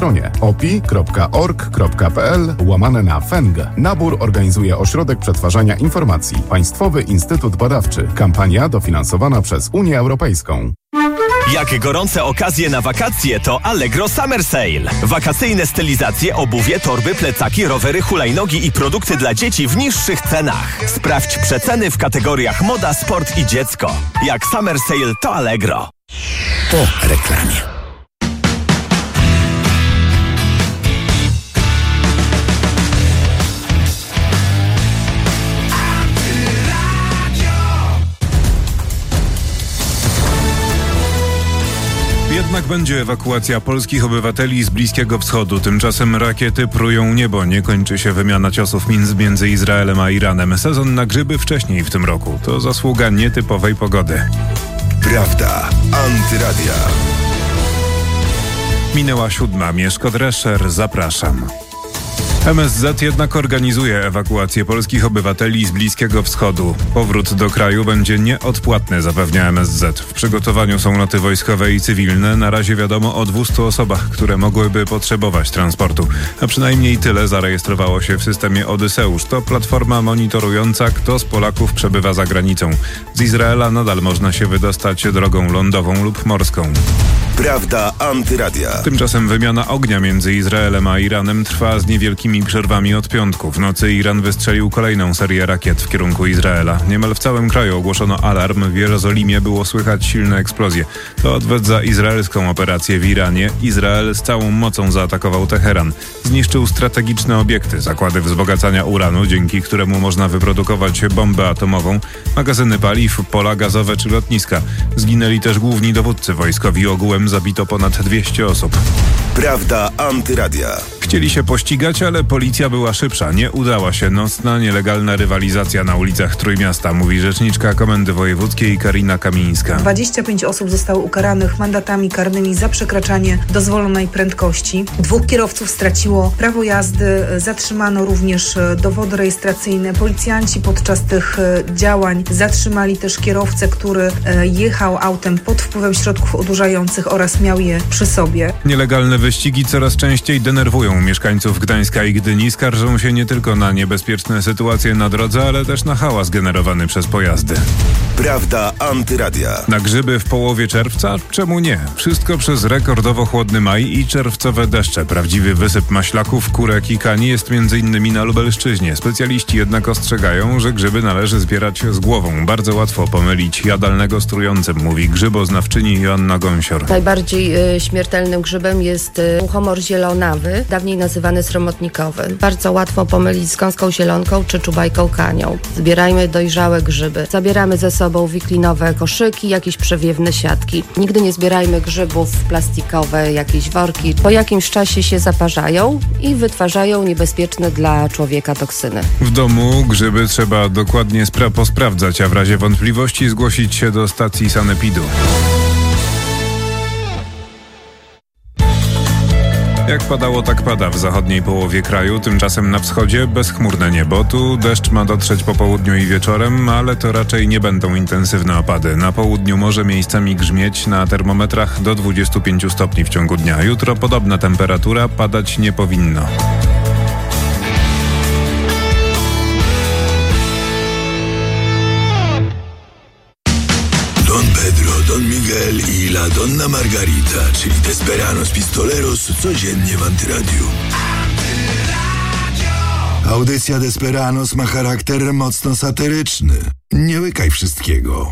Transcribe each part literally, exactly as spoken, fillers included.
stronie opi kropka org kropka pl łamane na F E N G. Nabór organizuje Ośrodek Przetwarzania Informacji. Państwowy Instytut Badawczy. Kampania dofinansowana przez Unię Europejską. Jak gorące okazje na wakacje, to Allegro Summer Sale. Wakacyjne stylizacje, obuwie, torby, plecaki, rowery, hulajnogi i produkty dla dzieci w niższych cenach. Sprawdź przeceny w kategoriach moda, sport i dziecko. Jak Summer Sale, to Allegro. Po reklamie. Jednak będzie ewakuacja polskich obywateli z Bliskiego Wschodu. Tymczasem rakiety prują niebo. Nie kończy się wymiana ciosów między Izraelem a Iranem. Sezon na grzyby wcześniej w tym roku. To zasługa nietypowej pogody. Prawda Antyradia. Minęła siódma. Mieszko Drescher, zapraszam. M S Z jednak organizuje ewakuację polskich obywateli z Bliskiego Wschodu. Powrót do kraju będzie nieodpłatny, zapewnia M S Z. W przygotowaniu są loty wojskowe i cywilne. Na razie wiadomo o dwieście osobach, które mogłyby potrzebować transportu. A przynajmniej tyle zarejestrowało się w systemie Odyseusz. To platforma monitorująca, kto z Polaków przebywa za granicą. Z Izraela nadal można się wydostać drogą lądową lub morską. Prawda Antyradia. Tymczasem wymiana ognia między Izraelem a Iranem trwa z niewielkimi przerwami od piątku. W nocy Iran wystrzelił kolejną serię rakiet w kierunku Izraela. Niemal w całym kraju ogłoszono alarm. W Jerozolimie było słychać silne eksplozje. To odwet za izraelską operację w Iranie. Izrael z całą mocą zaatakował Teheran. Zniszczył strategiczne obiekty, zakłady wzbogacania uranu, dzięki któremu można wyprodukować bombę atomową, magazyny paliw, pola gazowe czy lotniska. Zginęli też główni dowódcy wojskowi. Ogółem zabito ponad dwieście osób. Prawda Antyradia. Chcieli się pościgać, ale policja była szybsza. Nie udała się nocna, nielegalna rywalizacja na ulicach Trójmiasta, mówi rzeczniczka Komendy Wojewódzkiej Karina Kamińska. dwadzieścia pięć osób zostało ukaranych mandatami karnymi za przekraczanie dozwolonej prędkości. Dwóch kierowców straciło prawo jazdy, zatrzymano również dowody rejestracyjne. Policjanci podczas tych działań zatrzymali też kierowcę, który jechał autem pod wpływem środków odurzających oraz miał je przy sobie. Nielegalne wyścigi coraz częściej denerwują mieszkańców Gdańska i Gdyni. Skarżą się nie tylko na niebezpieczne sytuacje na drodze, ale też na hałas generowany przez pojazdy. Prawda Antyradia. Na grzyby w połowie czerwca? Czemu nie? Wszystko przez rekordowo chłodny maj i czerwcowe deszcze. Prawdziwy wysyp maślaków, kurek i kani jest między innymi na Lubelszczyźnie. Specjaliści jednak ostrzegają, że grzyby należy zbierać z głową. Bardzo łatwo pomylić jadalnego z trującym, mówi grzyboznawczyni Joanna Gąsior. Najbardziej y, śmiertelnym grzybem jest y, muchomor zielonawy, dawniej nazywany sromotnikowy. Bardzo łatwo pomylić z gąską zielonką czy czubajką kanią. Zbierajmy dojrzałe grzyby. Zabieramy ze sobą wiklinowe koszyki, jakieś przewiewne siatki. Nigdy nie zbierajmy grzybów plastikowe, jakieś worki. Po jakimś czasie się zaparzają i wytwarzają niebezpieczne dla człowieka toksyny. W domu grzyby trzeba dokładnie spra- posprawdzać, a w razie wątpliwości zgłosić się do stacji sanepidu. Jak padało, tak pada w zachodniej połowie kraju, tymczasem na wschodzie bezchmurne niebo. Tu deszcz ma dotrzeć po południu i wieczorem, ale to raczej nie będą intensywne opady. Na południu może miejscami grzmieć, na termometrach do dwudziestu pięciu stopni w ciągu dnia. Jutro podobna temperatura, padać nie powinno. Don Pedro, Don Miguel i La Donna Margarita, czyli Desperados Pistoleros, codziennie w Antyradiu. Audycja Desperados ma charakter mocno satyryczny. Nie łykaj wszystkiego.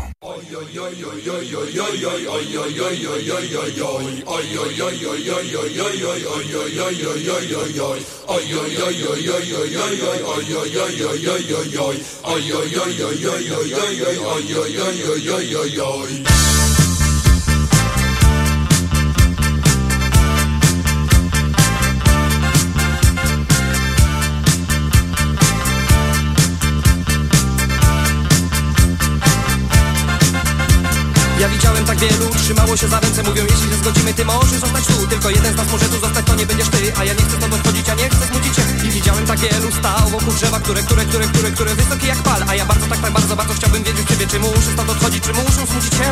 Ja widziałem tak wielu, trzymało się za ręce, mówią, jeśli się zgodzimy, ty możesz zostać tu. Tylko jeden z nas może tu zostać, to nie będziesz ty. A ja nie chcę stąd odchodzić, a nie chcę smucić się. I widziałem tak wielu, stał wokół drzewa, które, które, które, które, które wysokie jak pal. A ja bardzo, tak, tak bardzo, bardzo chciałbym wiedzieć ciebie, czy muszę stąd odchodzić, czy muszę smucić się.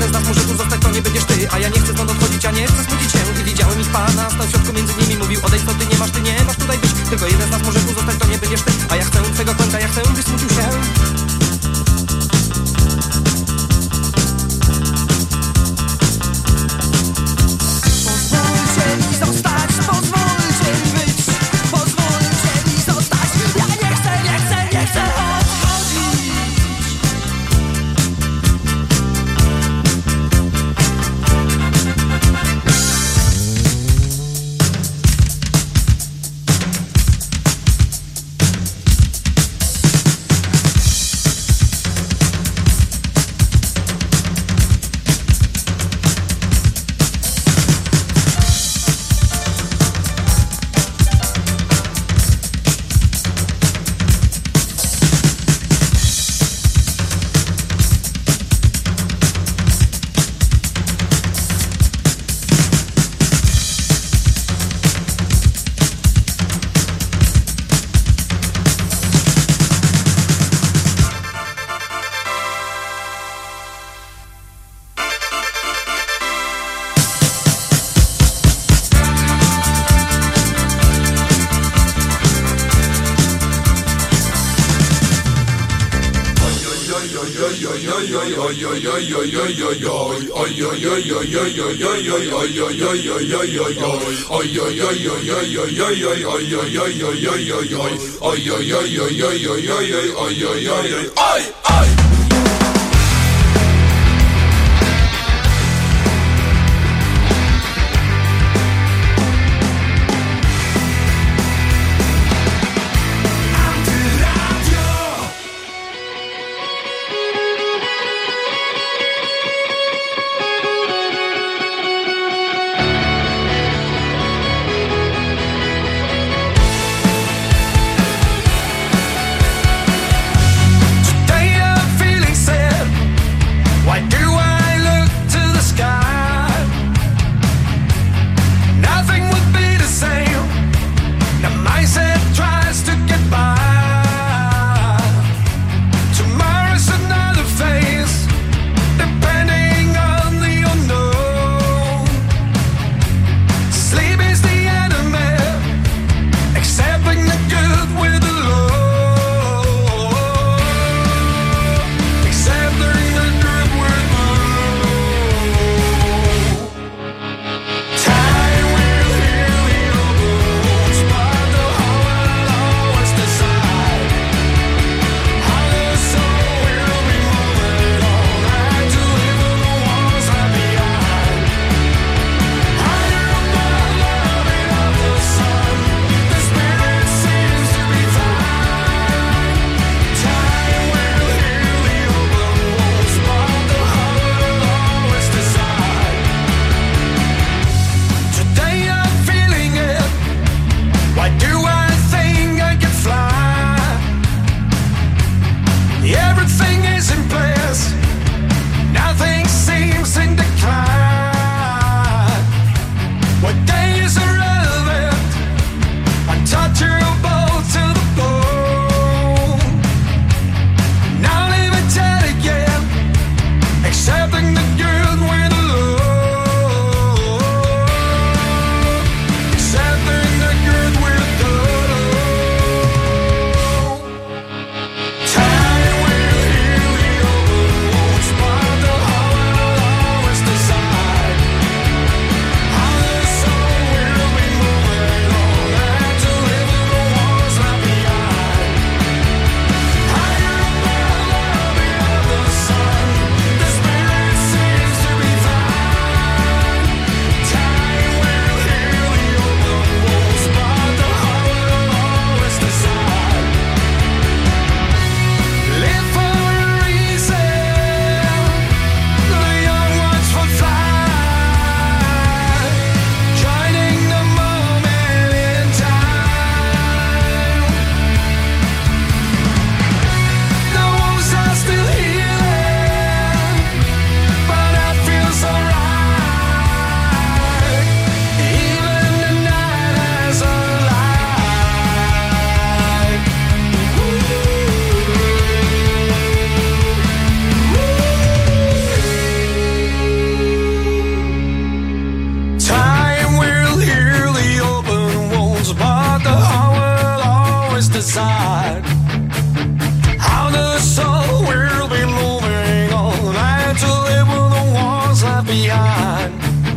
jeden z nas może tu zostać, to nie będziesz ty. A ja nie chcę stąd odchodzić, a nie chcę smucić się. I widziałem ich pana, stał w środku między nimi. Mówił, odejdź, to ty nie masz, ty nie masz tutaj być. Tylko jeden z nas może tu zostać, to nie będziesz ty. A ja chcę twego końca, ja chcę, byś smucił się. Pozwólcie mi zostać, pozwólcie mi być. Pozwólcie mi zostać. Ja nie chcę, nie chcę, nie chcę odchodzić. Today I feel decide how the soul will be moving on and to live with the walls left behind.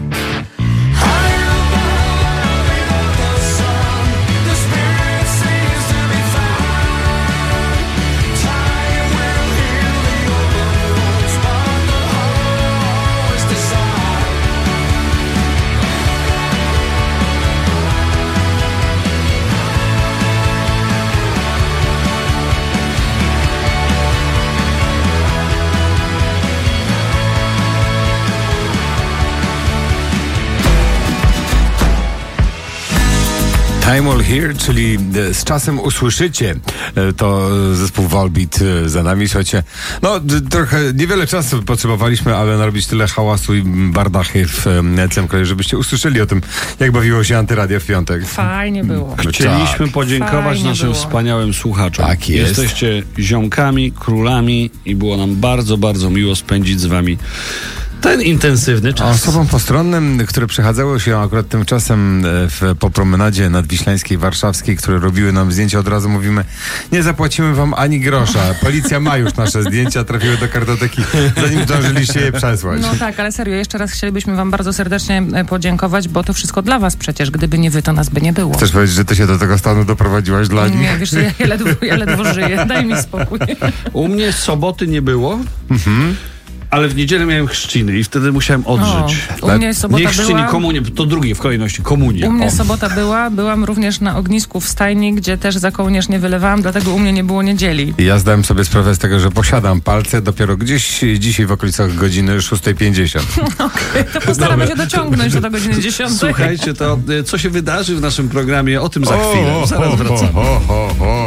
Time Will Hear, czyli z czasem usłyszycie. To zespół Volbeat za nami. Słuchajcie, no trochę niewiele czasu potrzebowaliśmy, aby narobić tyle hałasu i bardachy w Nędzlem Kraju, żebyście usłyszeli o tym, jak bawiło się Antyradia w piątek. Fajnie było. Chcieliśmy podziękować Fajnie naszym było. wspaniałym słuchaczom. Tak jest. Jesteście ziomkami, królami i było nam bardzo, bardzo miło spędzić z wami ten intensywny czas. Osobom postronnym, które przechadzały się akurat tymczasem w, po promenadzie nadwiślańskiej, warszawskiej, które robiły nam zdjęcia, od razu mówimy, nie zapłacimy wam ani grosza. Policja ma już nasze zdjęcia, trafiły do kartoteki, zanim zdążyliście je przesłać. No tak, ale serio, jeszcze raz chcielibyśmy wam bardzo serdecznie podziękować, bo to wszystko dla was przecież. Gdyby nie wy, to nas by nie było. Chcesz powiedzieć, że ty się do tego stanu doprowadziłaś dla nich? Nie, wiesz, ja, ja, ledwo, ja ledwo żyję. Daj mi spokój. U mnie soboty nie było, mhm. ale w niedzielę miałem chrzciny i wtedy musiałem odżyć. O, u mnie sobota nie chrzciny, była... komunie, to drugie w kolejności, komunie. U mnie o. sobota była, byłam również na ognisku w stajni, gdzie też za kołnierz nie wylewałam, dlatego u mnie nie było niedzieli. Ja zdałem sobie sprawę z tego, że posiadam palce dopiero gdzieś dzisiaj w okolicach godziny szósta pięćdziesiąt. Okej, okay, to postaramy się dociągnąć do godziny dziesiątej. Słuchajcie, to co się wydarzy w naszym programie, o tym za chwilę. O, Zaraz o, wracamy. o, o, o.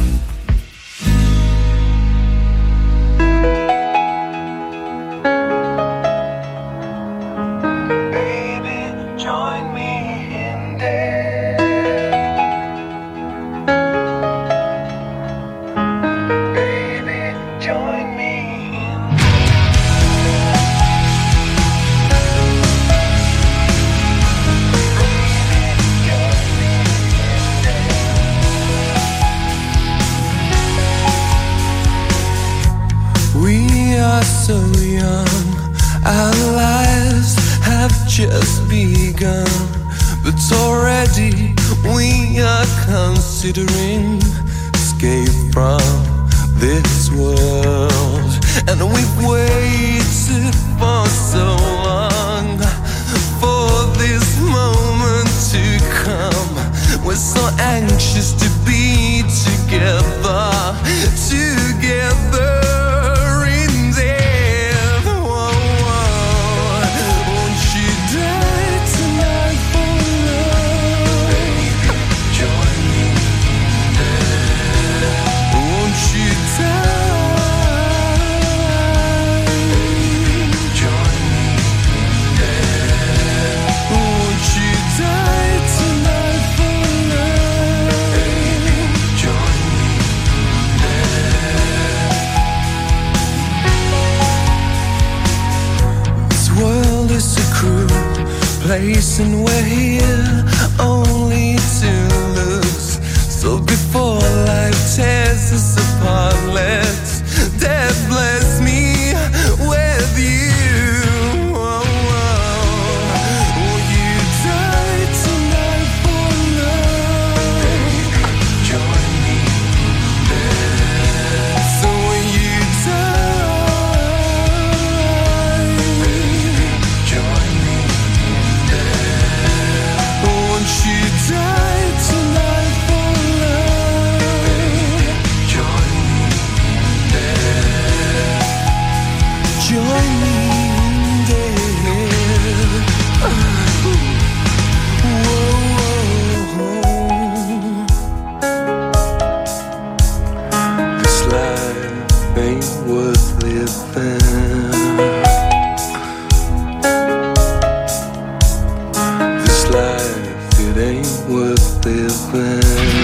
So young, our lives have just begun, but already we are considering escape from this world. And we've waited for so long for this moment to come. We're so anxious to be together, together. Place and we're here only to lose. So before life tears us apart, let death bless me with you. Oh, oh. Will you die tonight for love? Baby, join me there. So will you die? Baby, join me. Won't you die tonight for love? Baby, join me there. Join me there. Whoa. This life ain't worth living. This life, it ain't worth living.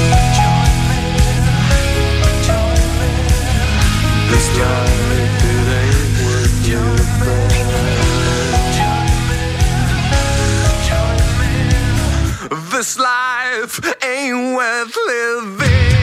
This life, it ain't worth living. This life ain't worth living.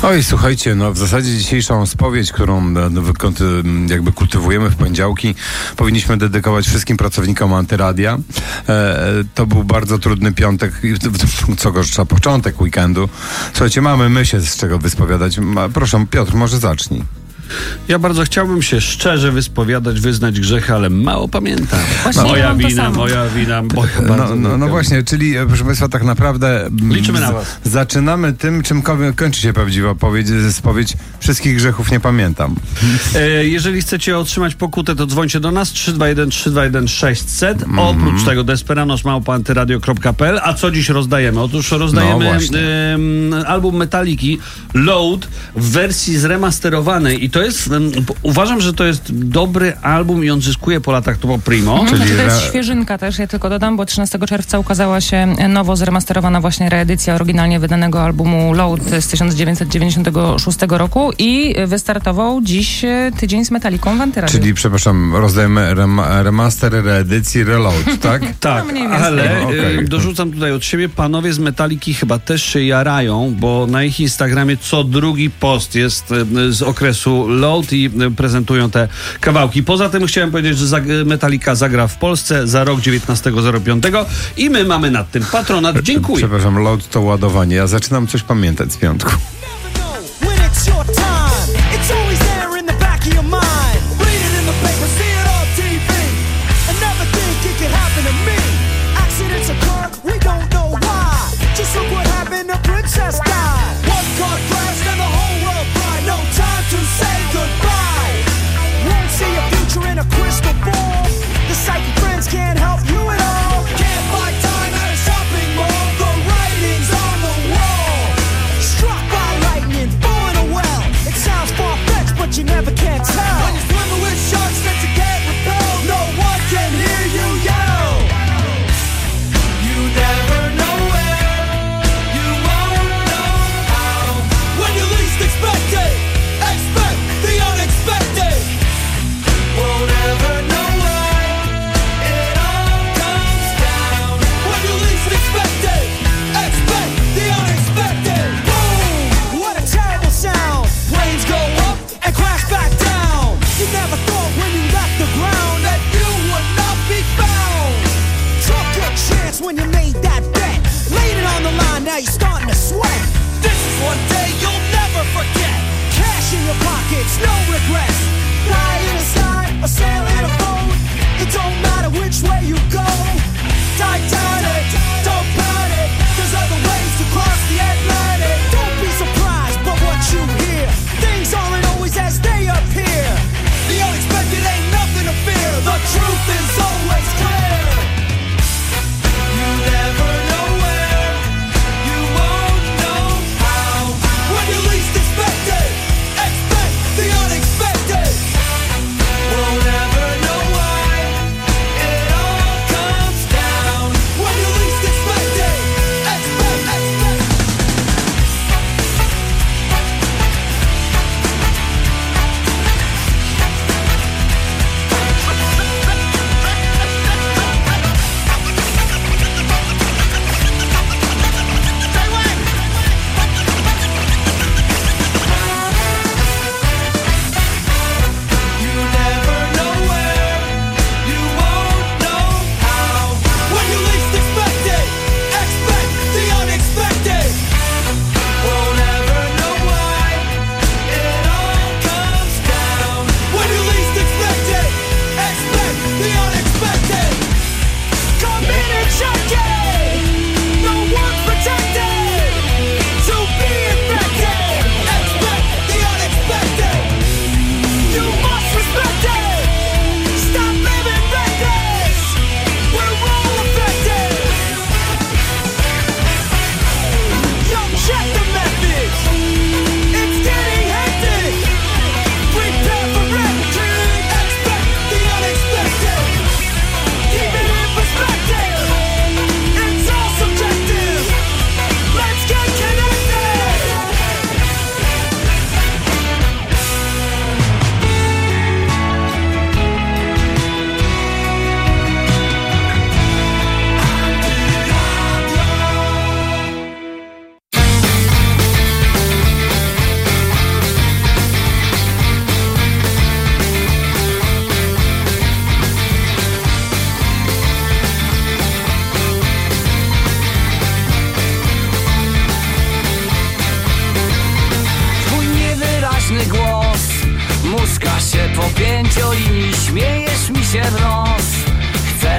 Oj, słuchajcie, no w zasadzie dzisiejszą spowiedź, którą no, jakby kultywujemy w poniedziałki, powinniśmy dedykować wszystkim pracownikom Antyradia. E, to był bardzo trudny piątek, co gorsza, początek weekendu. Słuchajcie, mamy my się z czego wyspowiadać. Proszę, Piotr, może zacznij. Ja bardzo chciałbym się szczerze wyspowiadać, wyznać grzechy, ale mało pamiętam. Właśnie moja wina, samo. moja wina, bo ja bardzo No, no, no właśnie, czyli proszę Państwa, tak naprawdę liczymy na z, was. Zaczynamy tym, czym kończy się prawdziwa spowiedź, spowiedź. Wszystkich grzechów nie pamiętam. E, jeżeli chcecie otrzymać pokutę, to dzwońcie do nas trzysta dwadzieścia jeden trzysta dwadzieścia jeden sześćset. Mm. Oprócz tego desperanos małpa antyradio kropka p l. A co dziś rozdajemy? Otóż rozdajemy no e, album Metaliki Load w wersji zremasterowanej i to jest, um, uważam, że to jest dobry album i on zyskuje po latach to primo. Mhm, czyli to jest świeżynka też, ja tylko dodam, bo trzynastego czerwca ukazała się nowo zremasterowana właśnie reedycja oryginalnie wydanego albumu Load z tysiąc dziewięćset dziewięćdziesiątego szóstego roku i wystartował dziś tydzień z Metaliką w Antyradiu. Czyli, przepraszam, rozdajemy rem, remaster, reedycji, reload, tak? Tak, no, ale no, okay. dorzucam tutaj od siebie, panowie z Metaliki chyba też się jarają, bo na ich Instagramie co drugi post jest z okresu Load i prezentują te kawałki. Poza tym chciałem powiedzieć, że Metallica zagra w Polsce za rok dziewiętnastego zero piątego i my mamy nad tym patronat. Dziękuję. Przepraszam, Load to ładowanie. Ja zaczynam coś pamiętać z piątku.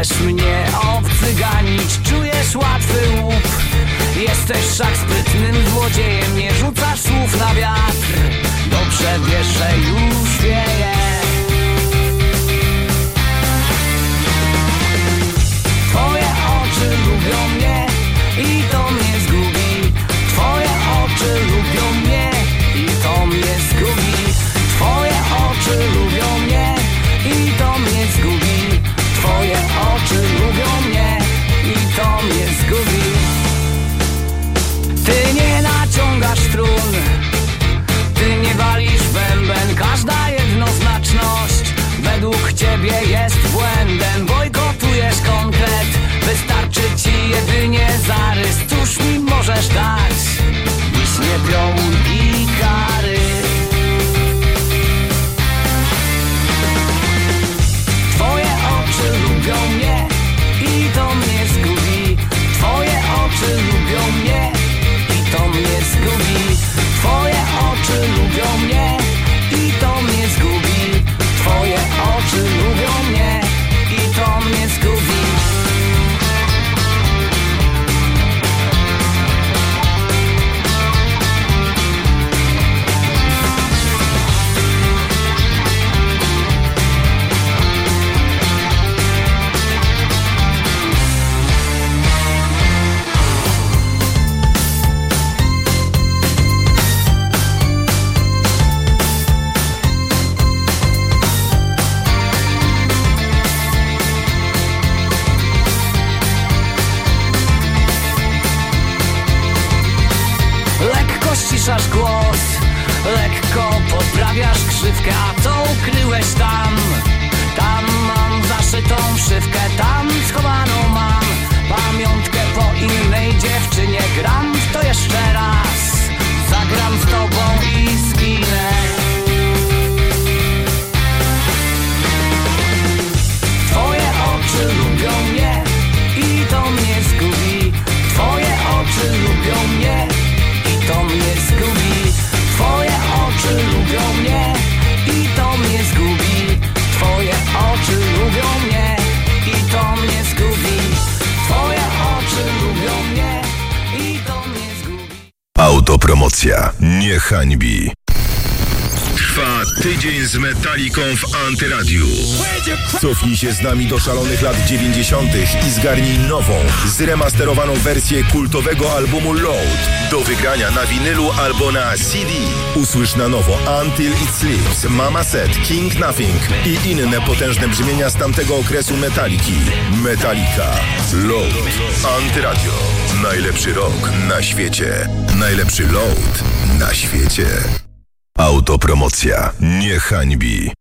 Chcesz mnie obcyganić, czujesz łatwy łup. Jesteś wszak sprytnym złodziejem, nie rzucasz słów na wiatr. Dobrze wiesz, że już wieje. Twoje oczy lubią mnie i to mnie zgubi. Twoje oczy lubią mnie i to mnie zgubi. Twoje oczy lubią mnie i to mnie zgubi. Twoje oczy lubią mnie i to mnie zgubi. Ty nie naciągasz strun, ty nie walisz bęben. Każda jednoznaczność według ciebie jest błędem. Bojkotujesz konkret, wystarczy ci jedynie zarys. Cóż mi możesz dać, wiśnie, piołun i kary. Twoje oczy lubią mnie i to mnie zgubi. Twoje oczy lubią mnie i to mnie zgubi. Twoje oczy lubią mnie i to mnie zgubi. Twoje oczy lubią mnie i to mnie zgubi. Ściszasz głos, lekko poprawiasz krzywkę. A co ukryłeś tam? Tam mam zaszytą szywkę, tam schowaną mam pamiątkę po innej dziewczynie. Gram w to jeszcze raz, zagram z tobą i zginę. Twoje oczy lubią mnie i to mnie zgubi. Twoje oczy lubią mnie i to mnie zgubi. Twoje oczy lubią mnie i to mnie zgubi. Twoje oczy lubią mnie i to mnie zgubi. Twoje oczy lubią mnie i to mnie zgubi. Autopromocja nie hańbi. Trwa tydzień z Metaliką w Antyradiu. Cofnij się z nami do szalonych lat dziewięćdziesiątych i zgarnij nową, zremasterowaną wersję kultowego albumu Load. Do wygrania na winylu albo na C D. Usłysz na nowo Until It Sleeps, Mama Said, King Nothing i inne potężne brzmienia z tamtego okresu Metaliki. Metallica. Load. Antyradio. Najlepszy rock na świecie. Najlepszy Load na świecie. Autopromocja nie hańbi.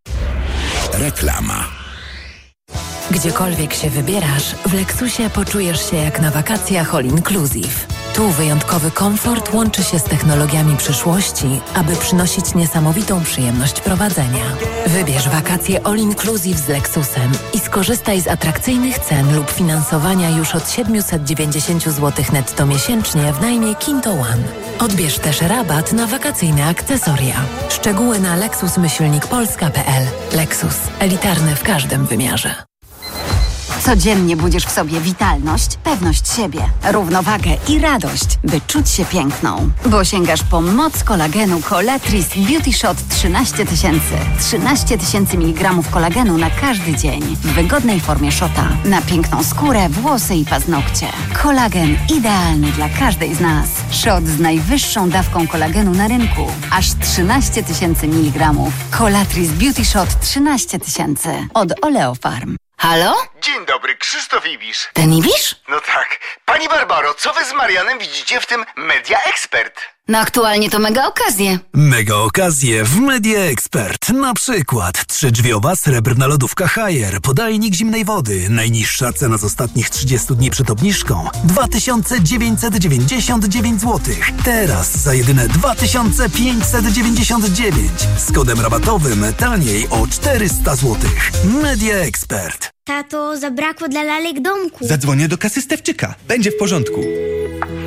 Reklama. Gdziekolwiek się wybierasz, w Lexusie poczujesz się jak na wakacjach all inclusive. Tu wyjątkowy komfort łączy się z technologiami przyszłości, aby przynosić niesamowitą przyjemność prowadzenia. Wybierz wakacje all inclusive z Lexusem i skorzystaj z atrakcyjnych cen lub finansowania już od siedemset dziewięćdziesiąt złotych netto miesięcznie w najmie Kinto One. Odbierz też rabat na wakacyjne akcesoria. Szczegóły na lexus myślnik polska kropka p l. Lexus. Elitarny w każdym wymiarze. Codziennie budzisz w sobie witalność, pewność siebie, równowagę i radość, by czuć się piękną. Bo sięgasz po moc kolagenu Colatris Beauty Shot trzynaście tysięcy. trzynaście tysięcy miligramów kolagenu na każdy dzień. W wygodnej formie shota. Na piękną skórę, włosy i paznokcie. Kolagen idealny dla każdej z nas. Shot z najwyższą dawką kolagenu na rynku. Aż trzynaście tysięcy miligramów. Colatris Beauty Shot trzynaście tysięcy. Od Oleofarm. Halo? Dzień dobry, Krzysztof Ibisz. Ten Ibisz? No tak. Pani Barbaro, co wy z Marianem widzicie w tym Media Expert? No aktualnie to mega okazje. Mega okazje w Media Expert. Na przykład trzydrzwiowa srebrna lodówka Haier, podajnik zimnej wody. Najniższa cena z ostatnich trzydziestu dni przed obniżką dwa tysiące dziewięćset dziewięćdziesiąt dziewięć złotych. Teraz za jedyne dwa tysiące pięćset dziewięćdziesiąt dziewięć. Z kodem rabatowym taniej o czterysta złotych. Media Expert. Tato, zabrakło dla lalek domku. Zadzwonię do kasy Stewczyka. Będzie w porządku.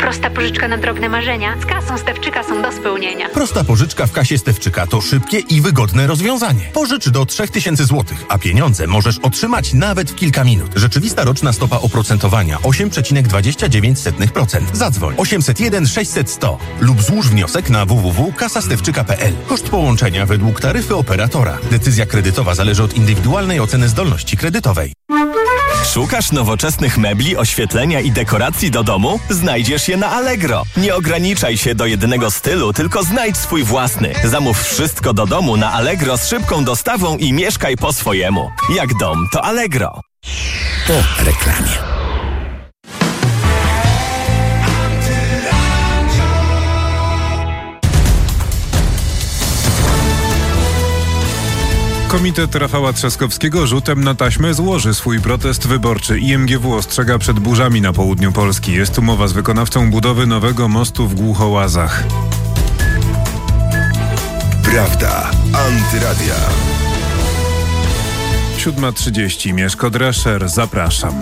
Prosta pożyczka na drobne marzenia z kasą Stefczyka są do spełnienia. Prosta pożyczka w kasie Stefczyka to szybkie i wygodne rozwiązanie. Pożycz do trzy tysiące złotych, a pieniądze możesz otrzymać nawet w kilka minut. Rzeczywista roczna stopa oprocentowania osiem przecinek dwadzieścia dziewięć procent. Zadzwoń osiemset jeden sześćset sto lub złóż wniosek na w w w kropka kasa stefczyka kropka p l. Koszt połączenia według taryfy operatora. Decyzja kredytowa zależy od indywidualnej oceny zdolności kredytowej. Szukasz nowoczesnych mebli, oświetlenia i dekoracji do domu? Znajdziesz je na Allegro. Nie ograniczaj się do jednego stylu, tylko znajdź swój własny. Zamów wszystko do domu na Allegro z szybką dostawą i mieszkaj po swojemu. Jak dom, to Allegro. Po reklamie. Komitet Rafała Trzaskowskiego rzutem na taśmę złoży swój protest wyborczy. I M G W ostrzega przed burzami na południu Polski. Jest umowa z wykonawcą budowy nowego mostu w Głuchołazach. Prawda Antyradia. siódma trzydzieści. Mieszko Drescher. Zapraszam.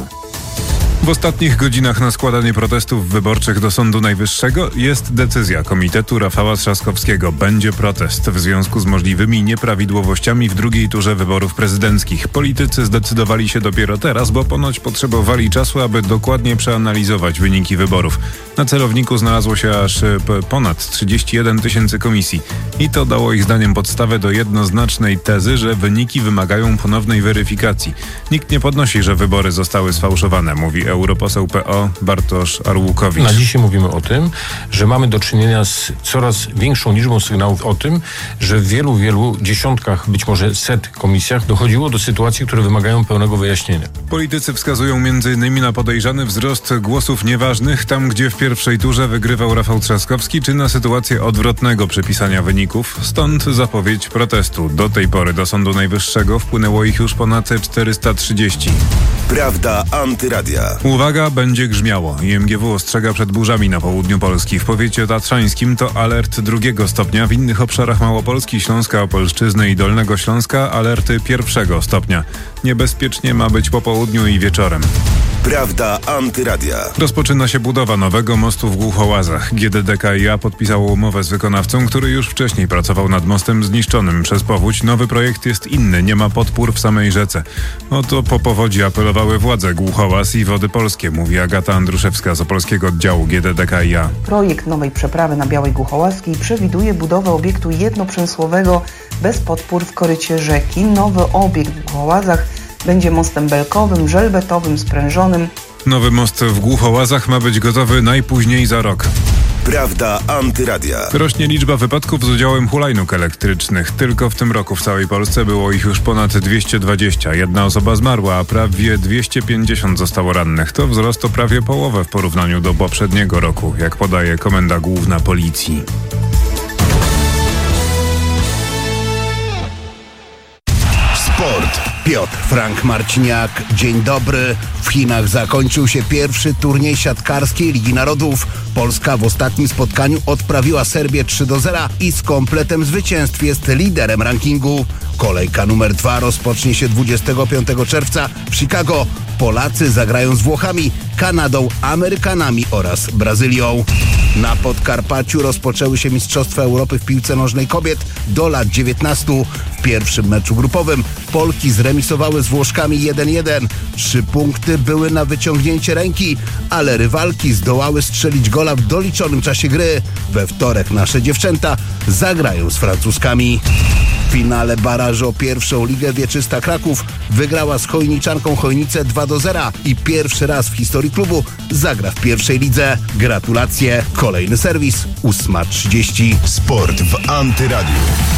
W ostatnich godzinach na składanie protestów wyborczych do Sądu Najwyższego jest decyzja Komitetu Rafała Trzaskowskiego. Będzie protest w związku z możliwymi nieprawidłowościami w drugiej turze wyborów prezydenckich. Politycy zdecydowali się dopiero teraz, bo ponoć potrzebowali czasu, aby dokładnie przeanalizować wyniki wyborów. Na celowniku znalazło się aż ponad trzydzieści jeden tysięcy komisji. I to dało ich zdaniem podstawę do jednoznacznej tezy, że wyniki wymagają ponownej weryfikacji. Nikt nie podnosi, że wybory zostały sfałszowane, mówi europoseł P O Bartosz Arłukowicz. Na dzisiaj mówimy o tym, że mamy do czynienia z coraz większą liczbą sygnałów o tym, że w wielu, wielu dziesiątkach, być może set komisjach dochodziło do sytuacji, które wymagają pełnego wyjaśnienia. Politycy wskazują między innymi na podejrzany wzrost głosów nieważnych tam, gdzie w pierwszej turze wygrywał Rafał Trzaskowski, czy na sytuację odwrotnego przypisania wyników. Stąd zapowiedź protestu. Do tej pory do Sądu Najwyższego wpłynęło ich już ponad czterysta trzydzieści. Prawda Antyradia. Uwaga, będzie grzmiało. I M G W ostrzega przed burzami na południu Polski. W powiecie tatrzańskim to alert drugiego stopnia. W innych obszarach Małopolski, Śląska, Opolszczyzny i Dolnego Śląska alerty pierwszego stopnia. Niebezpiecznie ma być po południu i wieczorem. Prawda Antyradia. Rozpoczyna się budowa nowego mostu w Głuchołazach. G D D K i A podpisało umowę z wykonawcą, który już wcześniej pracował nad mostem zniszczonym przez powódź. Nowy projekt jest inny, nie ma podpór w samej rzece. Oto po powodzi apelowały władze Głuchołaz i Wody Polskie, mówi Agata Andruszewska z opolskiego oddziału G D D K i A. Projekt nowej przeprawy na Białej Głuchołazkiej przewiduje budowę obiektu jednoprzemysłowego bez podpór w korycie rzeki. Nowy obiekt w Głuchołazach będzie mostem belkowym, żelbetowym, sprężonym. Nowy most w Głuchołazach ma być gotowy najpóźniej za rok. Prawda Antyradia. Rośnie liczba wypadków z udziałem hulajnóg elektrycznych. Tylko w tym roku w całej Polsce było ich już ponad dwieście dwadzieścia. Jedna osoba zmarła, a prawie dwieście pięćdziesiąt zostało rannych. To wzrost o prawie połowę w porównaniu do poprzedniego roku, jak podaje Komenda Główna Policji. Sport. Piotr Frank Marciniak. Dzień dobry. W Chinach zakończył się pierwszy turniej siatkarskiej Ligi Narodów. Polska w ostatnim spotkaniu odprawiła Serbię trzy do zera i z kompletem zwycięstw jest liderem rankingu. Kolejka numer dwa rozpocznie się dwudziestego piątego czerwca w Chicago. Polacy zagrają z Włochami, Kanadą, Amerykanami oraz Brazylią. Na Podkarpaciu rozpoczęły się Mistrzostwa Europy w piłce nożnej kobiet do lat dziewiętnastu. W pierwszym meczu grupowym Polki zremisowały z Włoszkami jeden jeden. Trzy punkty były na wyciągnięcie ręki, ale rywalki zdołały strzelić gola w doliczonym czasie gry. We wtorek nasze dziewczęta zagrają z Francuskami. W finale barażu o pierwszą ligę Wieczysta Kraków wygrała z Chojniczanką Chojnice dwa do zera i pierwszy raz w historii klubu zagra w pierwszej lidze. Gratulacje. Kolejny serwis ósma trzydzieści. Sport w Antyradiu.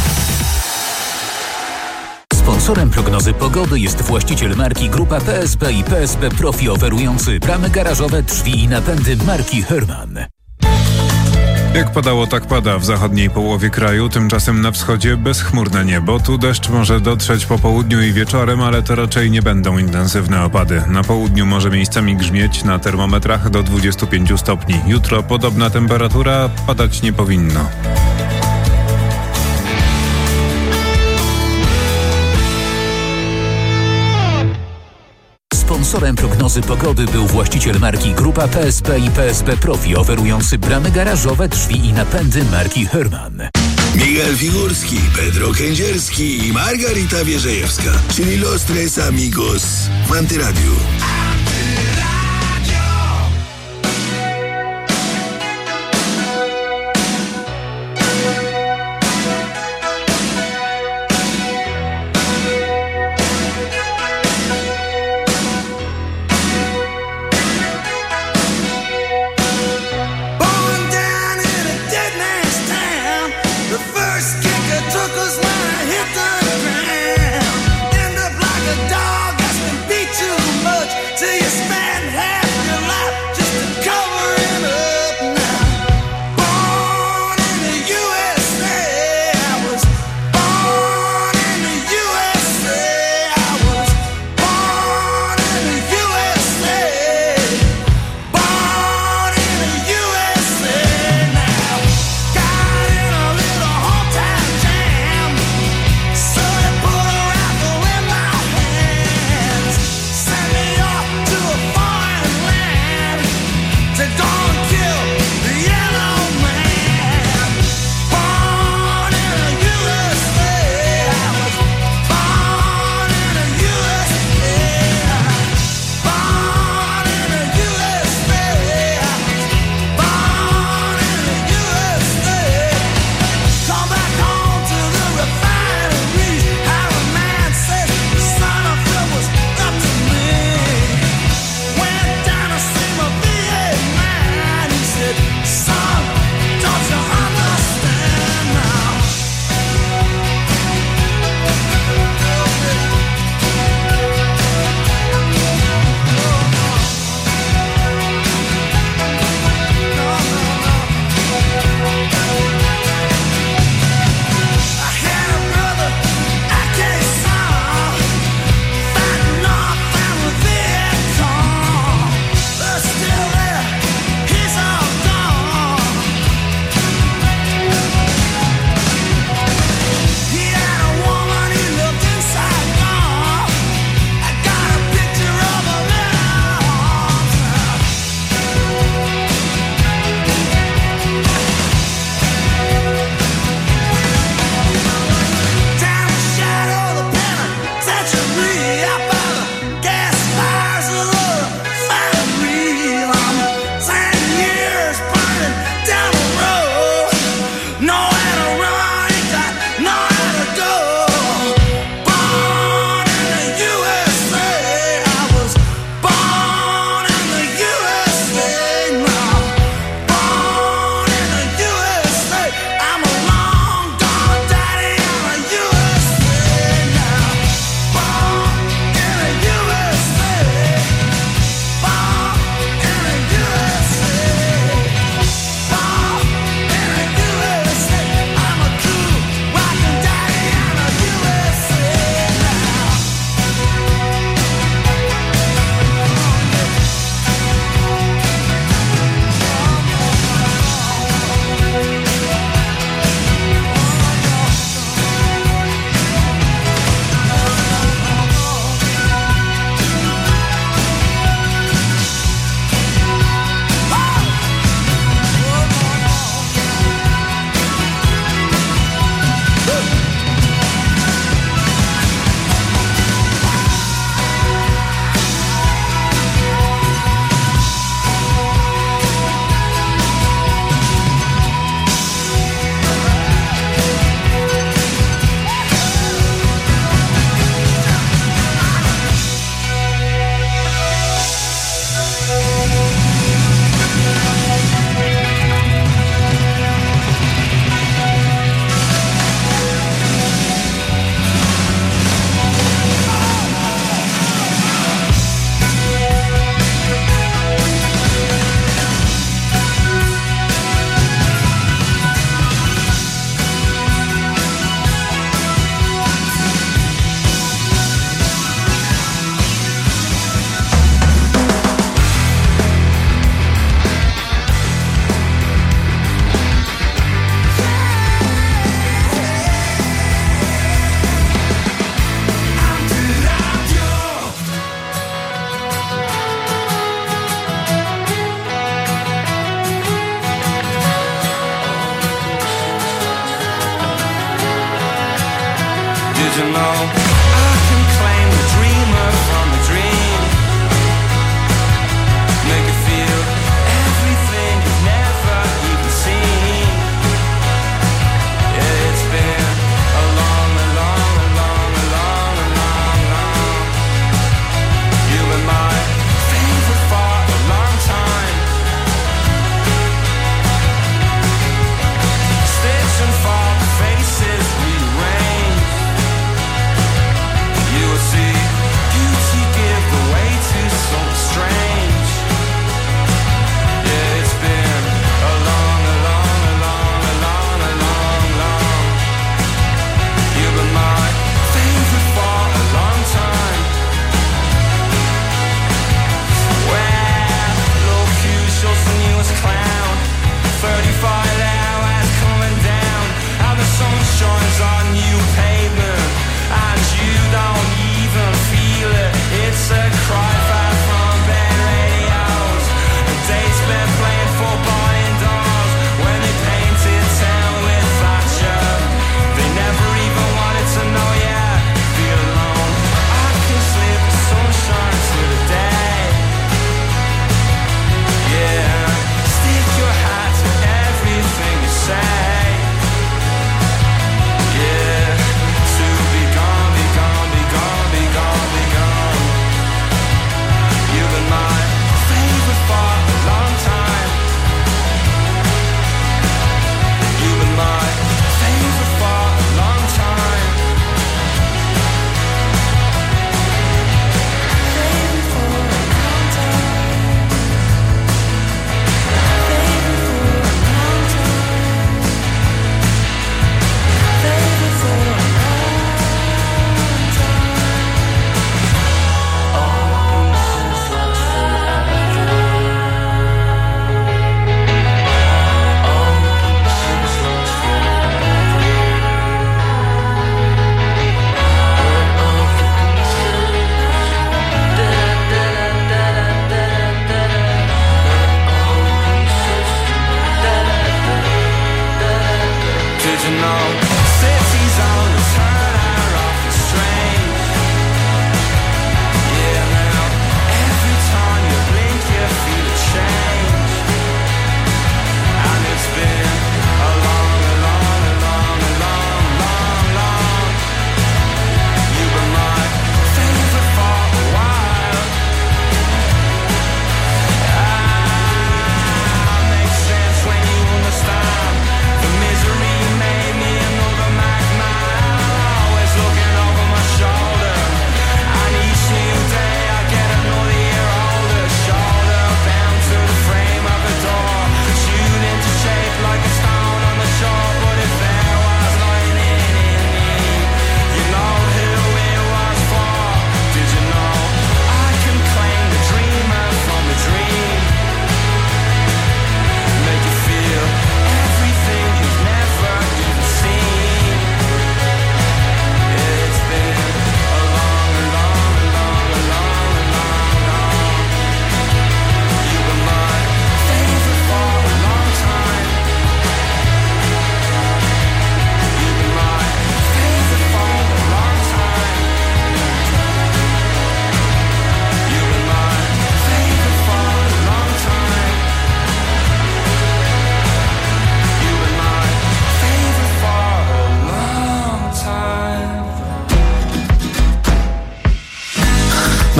Sponsorem prognozy pogody jest właściciel marki Grupa P S P i P S P Profi oferujący bramy garażowe, drzwi i napędy marki Herman. Jak padało, tak pada w zachodniej połowie kraju, tymczasem na wschodzie bezchmurne niebo. Tu deszcz może dotrzeć po południu i wieczorem, ale to raczej nie będą intensywne opady. Na południu może miejscami grzmieć, na termometrach do dwudziestu pięciu stopni. Jutro podobna temperatura, padać nie powinno. Sponsorem Sponsorem prognozy pogody był właściciel marki Grupa P S P i P S P Profi, oferujący bramy garażowe, drzwi i napędy marki Herman. Miguel Figurski, Pedro Kędzierski i Margarita Wierzejewska, czyli Los Tres Amigos w Antyradiu. Take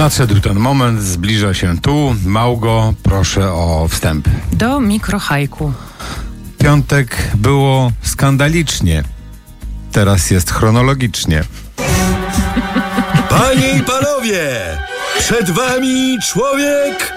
Nadszedł ten moment, zbliża się tu. Małgo, proszę o wstęp. Do mikrohajku. Piątek było skandalicznie. Teraz jest chronologicznie. Panie i panowie, przed wami człowiek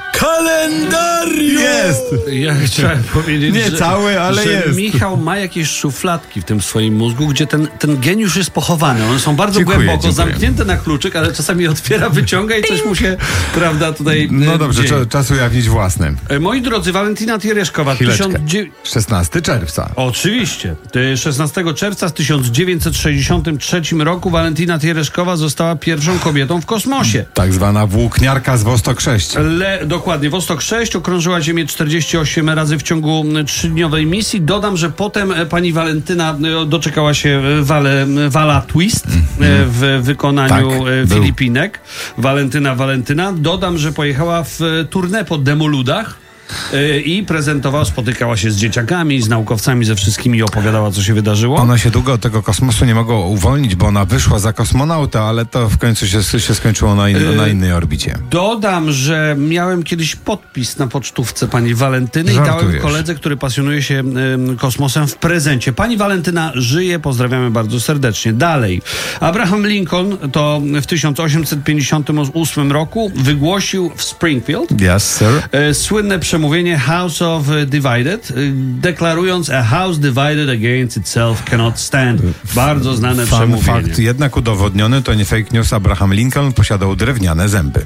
kalendarium! Jest! Ja chciałem powiedzieć, Nie że, cały, ale że jest. Michał ma jakieś szufladki w tym swoim mózgu, gdzie ten, ten geniusz jest pochowany. One są bardzo Dziękuję, głęboko, dziękuję. zamknięte na kluczyk, ale czasami otwiera, wyciąga i coś mu się, prawda, tutaj No e, dobrze, dzieje. cza, czas ujawnić własne. E, Moi drodzy, Walentyna Tiereszkowa. Chwileczkę. dziewięć- szesnastego czerwca. Oczywiście. E, szesnastego czerwca w tysiąc dziewięćset sześćdziesiątym trzecim roku Walentyna Tiereszkowa została pierwszą kobietą w kosmosie. Tak zwana włókniarka z Wostok sześć. Le, dokładnie, Wostok sześć okrążyła Ziemię czterdzieści osiem razy w ciągu trzydniowej misji. Dodam, że potem e, pani Walentyna e, doczekała się e, wale, Wala Twist e, w wykonaniu Tak, e, był. Filipinek. Walentyna Walentyna. Dodam, że pojechała w e, tournée po Demoludach e, i prezentowała, spotykała się z dzieciakami, z naukowcami, ze wszystkimi i opowiadała, co się wydarzyło. Ona się długo od tego kosmosu nie mogła uwolnić, bo ona wyszła za kosmonauta, ale to w końcu się, się skończyło na, in, na innej orbicie. Dodam, że miałem kiedyś podpis na pocztówce pani Walentyny i dałem Żartujesz. koledze, który pasjonuje się ym, kosmosem, w prezencie. Pani Walentyna żyje, pozdrawiamy bardzo serdecznie. Dalej. Abraham Lincoln to w tysiąc osiemset pięćdziesiątym ósmym roku wygłosił w Springfield Yes, sir. e, słynne przemówienie House of Divided, e, deklarując a house divided against itself cannot stand. Bardzo znane Fun przemówienie. fact, jednak udowodniony, to nie fake news, Abraham Lincoln posiadał drewniane zęby.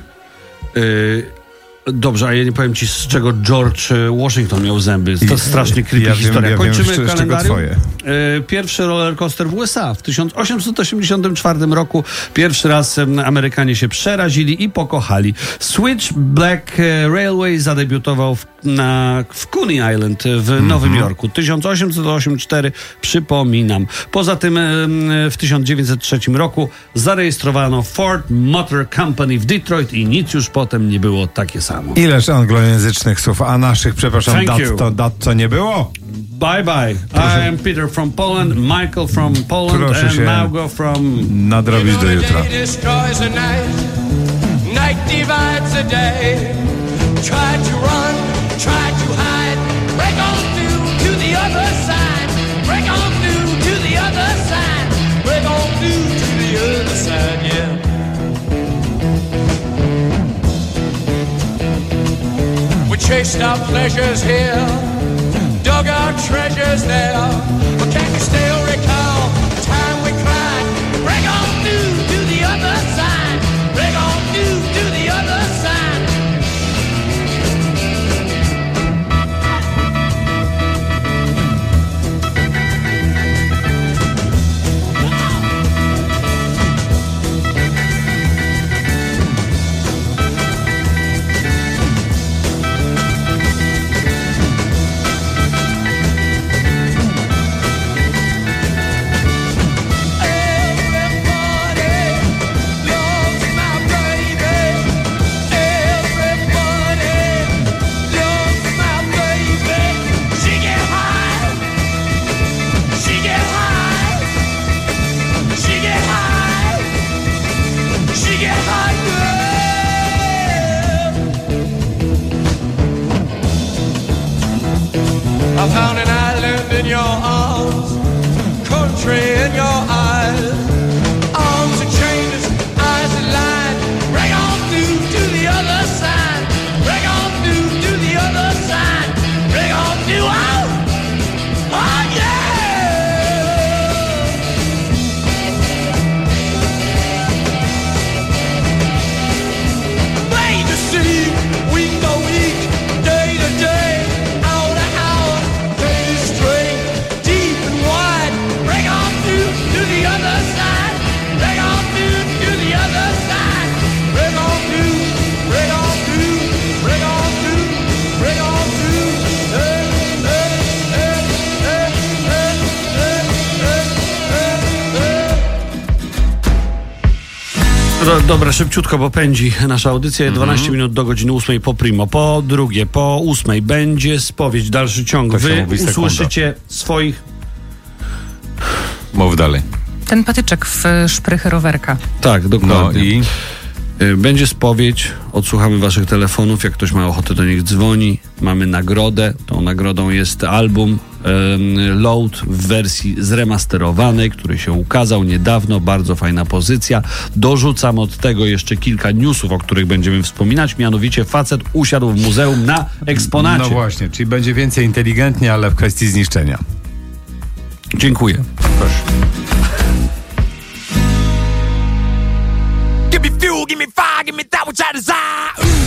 Y, Dobrze, a ja nie powiem ci, z czego George Washington miał zęby. To I- strasznie creepy ja wiem- historia. ja wiem, Kończymy z- z czego kalendarium. twoje. Y, Pierwszy rollercoaster w U S A w tysiąc osiemset osiemdziesiątym czwartym roku. Pierwszy raz em, Amerykanie się przerazili i pokochali. Switch Black e, Railway zadebiutował w, na, w Coney Island w Mhm. Nowym Jorku. tysiąc osiemset osiemdziesiąty czwarty, przypominam. Poza tym em, w tysiąc dziewięćset trzecim roku zarejestrowano Ford Motor Company w Detroit i nic już potem nie było takie samo. Ileż anglojęzycznych słów, a naszych, przepraszam, Thank dat you. to, dat co nie było? Bye bye. I am Peter from Poland, Michael from Poland Proszę and się Małgo from... nadrobić do jutra. Day destroys the night, night divides the day. Try to run, try to hide, break on through to the other side, break on through to the other side, break on through to the other side, yeah. We chased our pleasures here, dug our treasures there, but can you still recall the time we cried? Break on through to the other side, break on through to the other side. I found an island in your arms, country in your eyes, arms and chains, eyes and line. Break on through to the other side. Break on through to the other side. Break on through. Oh, oh yeah. Wait to see, week to week, day to day, hour to hour, day to straight, deep and wide. Break on through to the other side. Break on through to the other side. Break on through, break on through, break on through, break on through. Hey, hey, hey, hey, hey, hey, hey, hey, hey. Do, dobra, szybciutko, bo pędzi nasza audycja. dwanaście minut do godziny ósmej po primo. Po drugie, po ósmej będzie spowiedź, dalszy ciąg. To się Wy mówi sekunda. usłyszycie swoich... Mów dalej. Ten patyczek w szprychy rowerka. Tak, dokładnie. No i Będzie spowiedź, odsłuchamy waszych telefonów, jak ktoś ma ochotę do nich dzwoni. Mamy nagrodę, tą nagrodą jest album um, Load w wersji zremasterowanej, który się ukazał niedawno, bardzo fajna pozycja. Dorzucam od tego jeszcze kilka newsów, o których będziemy wspominać, mianowicie facet usiadł w muzeum na eksponacie. No właśnie, czyli będzie więcej inteligentnie, ale w kwestii zniszczenia. Dziękuję. Proszę. Give me fuel, give me fire, give me that which I desire. Ooh.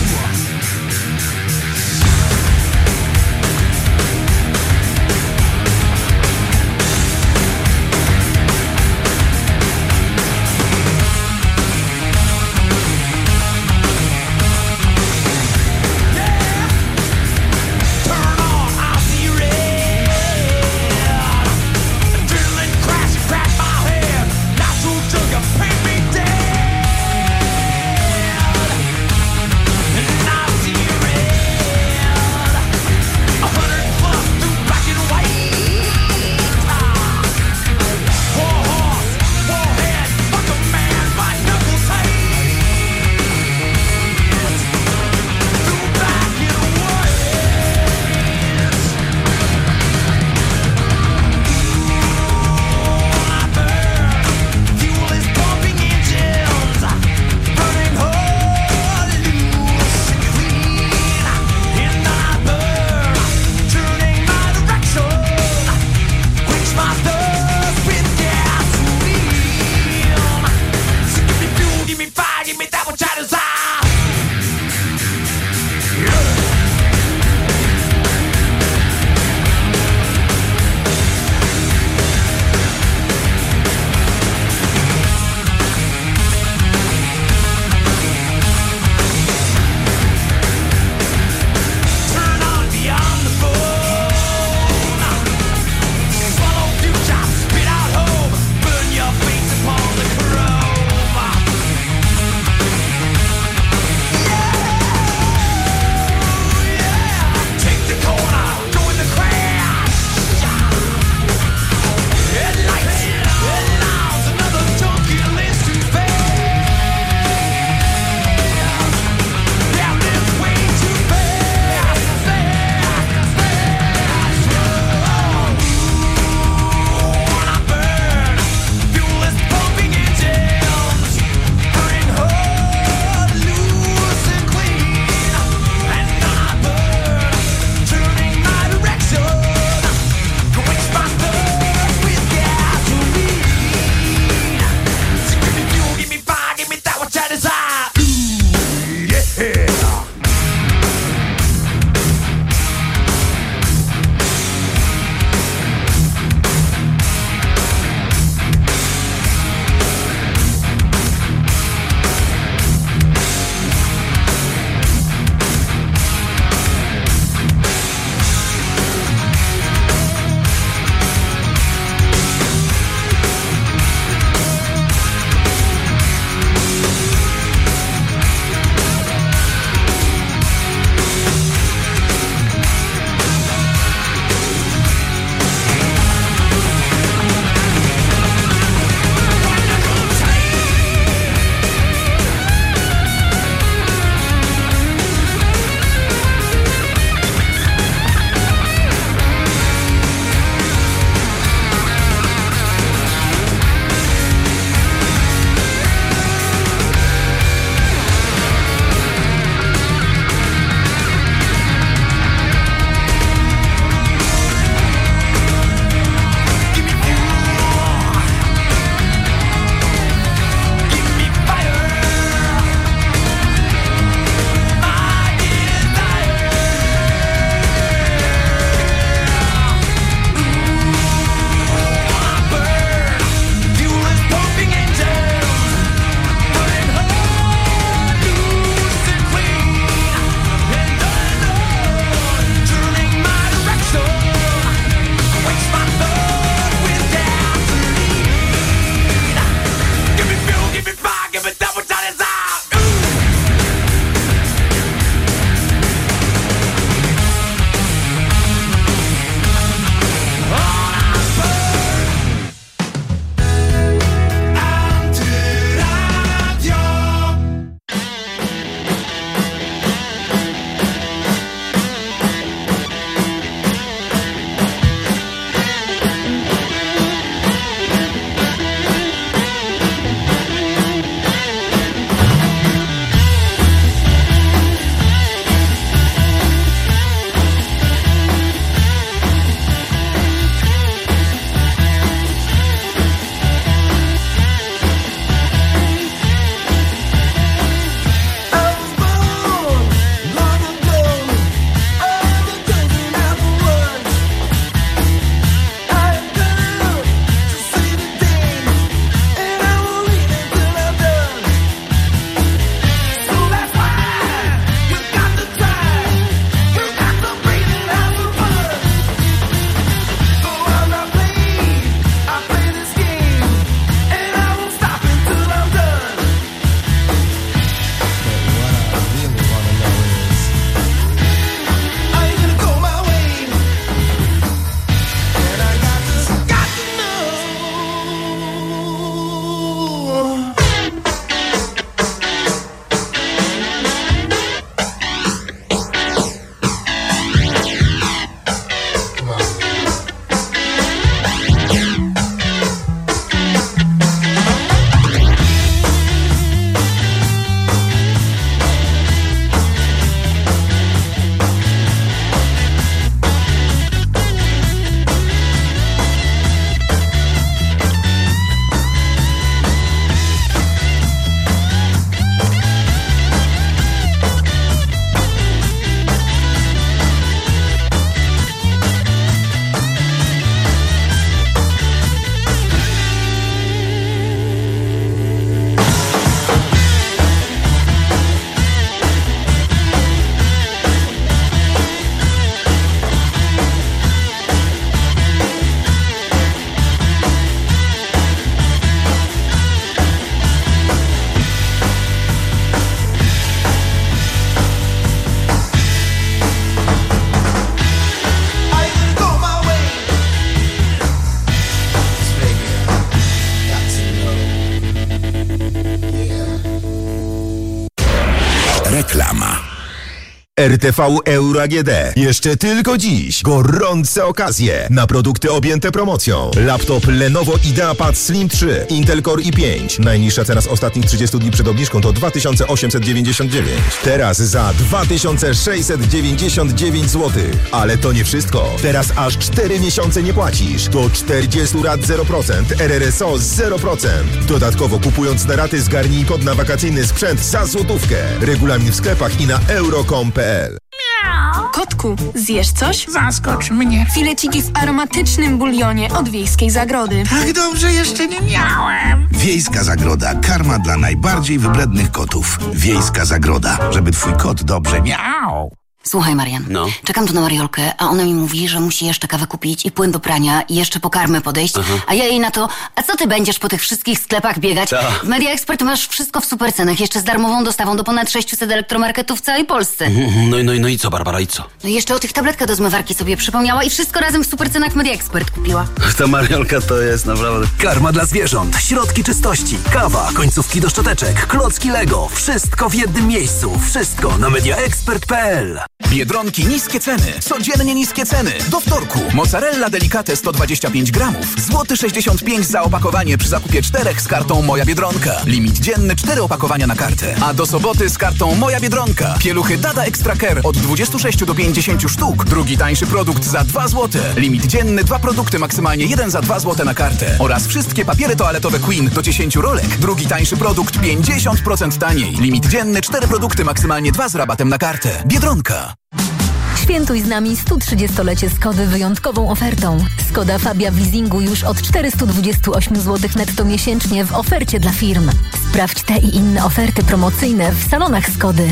R T V Euro A G D. Jeszcze tylko dziś gorące okazje na produkty objęte promocją. Laptop Lenovo IdeaPad Slim trzy, Intel Core i pięć. Najniższa cena z ostatnich trzydziestu dni przed obniżką to dwa tysiące osiemset dziewięćdziesiąt dziewięć. Teraz za dwa tysiące sześćset dziewięćdziesiąt dziewięć złotych. Ale to nie wszystko. Teraz aż cztery miesiące nie płacisz. Do czterdzieści rat zero procent, R R S O zero procent. Dodatkowo kupując na raty zgarnij kod na wakacyjny sprzęt za złotówkę. Regulamin w sklepach i na euro kropka com kropka p l. Kotku, zjesz coś? Zaskocz mnie. Fileciki w aromatycznym bulionie od Wiejskiej Zagrody. Tak dobrze jeszcze nie miałem. Wiejska Zagroda. Karma dla najbardziej wybrednych kotów. Wiejska Zagroda. Żeby twój kot dobrze miał. Słuchaj, Marian, no. czekam tu na Mariolkę, a ona mi mówi, że musi jeszcze kawę kupić i płyn do prania i jeszcze po karmę podejść, Aha. a ja jej na to, a co ty będziesz po tych wszystkich sklepach biegać? Co? W Media Expert masz wszystko w supercenach, jeszcze z darmową dostawą do ponad sześciuset elektromarketów w całej Polsce. No, no, no i co, Barbara, i co? No i jeszcze o tych tabletkach do zmywarki sobie przypomniała i wszystko razem w supercenach w Media Expert kupiła. Ta Mariolka to jest naprawdę... Karma dla zwierząt, środki czystości, kawa, końcówki do szczoteczek, klocki Lego. Wszystko w jednym miejscu. Wszystko na media expert kropka p l. Biedronki niskie ceny. Codziennie niskie ceny. Do wtorku. Mozzarella Delicate sto dwadzieścia pięć gramów. Złoty sześćdziesiąt pięć za opakowanie przy zakupie czterech z kartą Moja Biedronka. Limit dzienny cztery opakowania na kartę. A do soboty z kartą Moja Biedronka. Pieluchy Dada Extra Care od dwudziestu sześciu do pięćdziesięciu sztuk. Drugi tańszy produkt za dwa złote. Limit dzienny dwa produkty, maksymalnie jeden za dwa złote na kartę. Oraz wszystkie papiery toaletowe Queen do dziesięciu rolek. Drugi tańszy produkt pięćdziesiąt procent taniej. Limit dzienny cztery produkty, maksymalnie dwa z rabatem na kartę. Biedronka. Świętuj z nami sto trzydziestolecie Skody wyjątkową ofertą. Skoda Fabia w leasingu już od czterysta dwadzieścia osiem złotych netto miesięcznie w ofercie dla firm. Sprawdź te i inne oferty promocyjne w salonach Skody.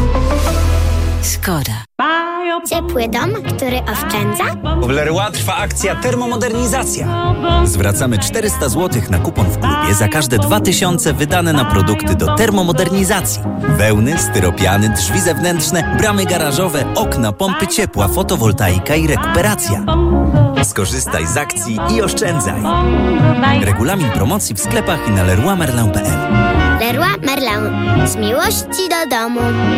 Skoda. Ciepły dom, który oszczędza? W Leroy trwa akcja termomodernizacja. Zwracamy czterysta złotych na kupon w klubie za każde dwa tysiące wydane na produkty do termomodernizacji. Wełny, styropiany, drzwi zewnętrzne, bramy garażowe, okna, pompy ciepła, fotowoltaika i rekuperacja. Skorzystaj z akcji i oszczędzaj. Regulamin promocji w sklepach i na leroy merlin kropka p l. Leroy Merlin. Z miłości do domu.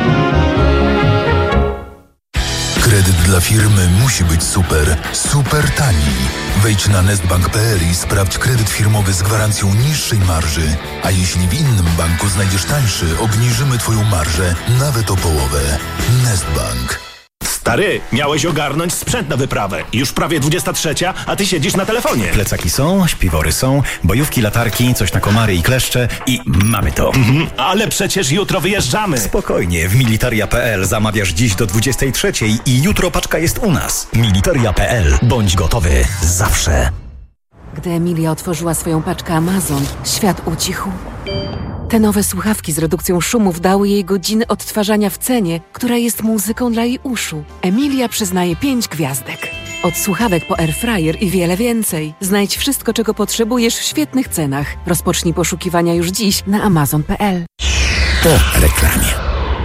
Kredyt dla firmy musi być super, super tani. Wejdź na nestbank kropka p l i sprawdź kredyt firmowy z gwarancją niższej marży. A jeśli w innym banku znajdziesz tańszy, obniżymy Twoją marżę nawet o połowę. Nestbank. Stary, miałeś ogarnąć sprzęt na wyprawę. Już prawie dwudziesta trzecia, a ty siedzisz na telefonie. Plecaki są, śpiwory są, bojówki, latarki, coś na komary i kleszcze i mamy to. Mhm, ale przecież jutro wyjeżdżamy. Spokojnie, w militaria kropka p l zamawiasz dziś do dwudziestej trzeciej i jutro paczka jest u nas. militaria kropka p l. Bądź gotowy zawsze. Gdy Emilia otworzyła swoją paczkę Amazon, świat ucichł. Te nowe słuchawki z redukcją szumów dały jej godziny odtwarzania w cenie, która jest muzyką dla jej uszu. Emilia przyznaje pięć gwiazdek. Od słuchawek po airfryer i wiele więcej. Znajdź wszystko, czego potrzebujesz w świetnych cenach. Rozpocznij poszukiwania już dziś na amazon kropka p l. Po reklamie.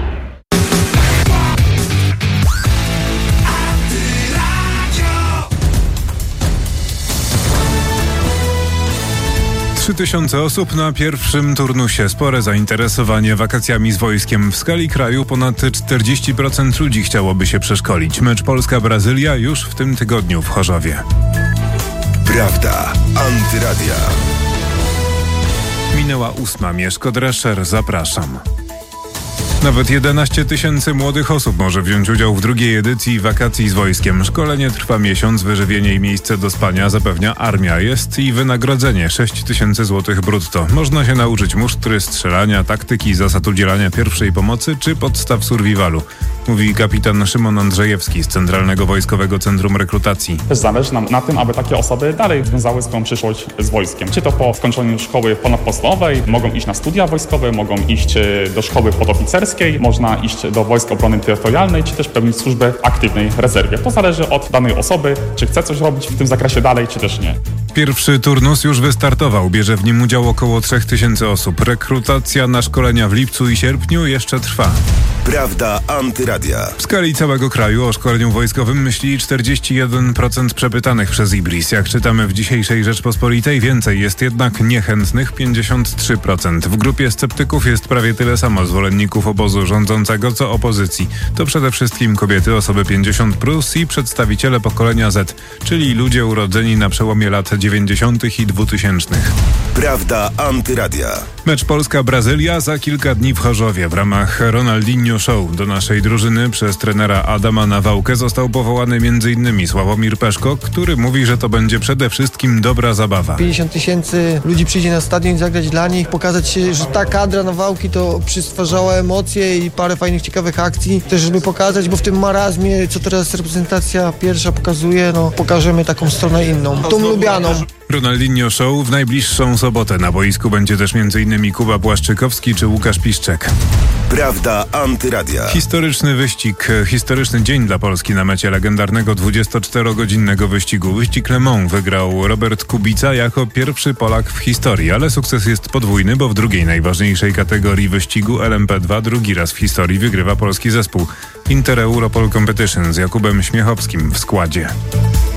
trzy tysiące osób na pierwszym turnusie. Spore zainteresowanie wakacjami z wojskiem. W skali kraju ponad czterdzieści procent ludzi chciałoby się przeszkolić. Mecz Polska-Brazylia już w tym tygodniu w Chorzowie. Prawda. Antyradia. Minęła ósma. Mieszko Drescher. Zapraszam. Nawet jedenaście tysięcy młodych osób może wziąć udział w drugiej edycji wakacji z wojskiem. Szkolenie trwa miesiąc, wyżywienie i miejsce do spania zapewnia armia. Jest i wynagrodzenie sześć tysięcy złotych brutto. Można się nauczyć musztry, strzelania, taktyki, zasad udzielania pierwszej pomocy czy podstaw survivalu. Mówi kapitan Szymon Andrzejewski z Centralnego Wojskowego Centrum Rekrutacji. Też zależy nam na tym, aby takie osoby dalej związały swoją przyszłość z wojskiem. Czy to po skończeniu szkoły ponadpodstawowej, mogą iść na studia wojskowe, mogą iść do szkoły podoficerskiej, można iść do Wojsk Obrony Terytorialnej, czy też pełnić służbę w aktywnej rezerwie. To zależy od danej osoby, czy chce coś robić w tym zakresie dalej, czy też nie. Pierwszy turnus już wystartował. Bierze w nim udział około trzech tysięcy osób. Rekrutacja na szkolenia w lipcu i sierpniu jeszcze trwa. Prawda Antyradia. W skali całego kraju o szkoleniu wojskowym myśli czterdzieści jeden procent przepytanych przez Ibris. Jak czytamy w dzisiejszej Rzeczpospolitej, więcej jest jednak niechętnych, pięćdziesiąt trzy procent. W grupie sceptyków jest prawie tyle samo zwolenników obozu rządzącego, co opozycji. To przede wszystkim kobiety, osoby pięćdziesiąt plus i przedstawiciele pokolenia Z, czyli ludzie urodzeni na przełomie lat dziewięćdziesiątych i dwutysięcznych. Prawda Antyradia. Mecz Polska-Brazylia za kilka dni w Chorzowie. W ramach Ronaldinho Show do naszej drużyny przez trenera Adama Nawałkę został powołany m.in. Sławomir Peszko, który mówi, że to będzie przede wszystkim dobra zabawa. pięćdziesiąt tysięcy ludzi przyjdzie na stadion zagrać dla nich, pokazać się, że ta kadra Nawałki to przystwarzała emocje i parę fajnych, ciekawych akcji. Też żeby pokazać, bo w tym marazmie, co teraz reprezentacja pierwsza pokazuje, no pokażemy taką stronę inną, tą lubianą. Ronaldinho Show w najbliższą sobotę. Na boisku będzie też m.in. Kuba Błaszczykowski czy Łukasz Piszczek. Prawda Antyradia. Historyczny wyścig, historyczny dzień dla Polski na mecie legendarnego dwudziestoczterogodzinnego wyścigu. Wyścig Le Mans wygrał Robert Kubica jako pierwszy Polak w historii, ale sukces jest podwójny, bo w drugiej najważniejszej kategorii wyścigu L M P dwa drugi raz w historii wygrywa polski zespół Inter Europol Competition z Jakubem Śmiechowskim w składzie.